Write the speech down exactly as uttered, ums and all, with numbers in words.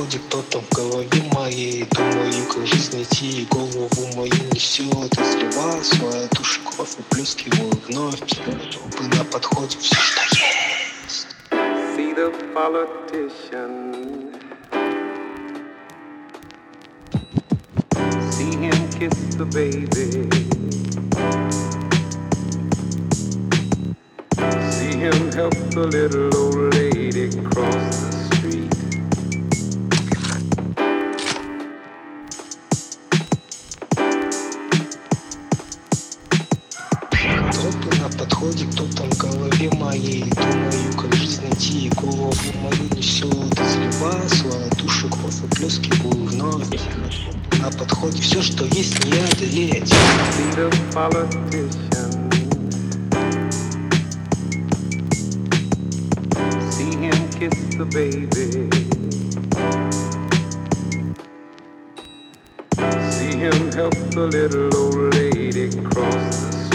подходит, кто там в голове моей. Думаю, как жизнь найти, голову мою несет. Изливаю свою душу, кровь выплескиваю вновь. Трупы на подходе, все, что есть. See the politician, see him kiss the baby, see him help the little old lady cross the street. Трупы на подходе, кто там в голове моей. Думаю, как жизнь найти, голову мою несет. Изливаю свою душу, кровь выплескиваю вновь. На подходе все, что есть, не одолеть. See the politician, see him kiss the baby, see him help the little old lady cross the street.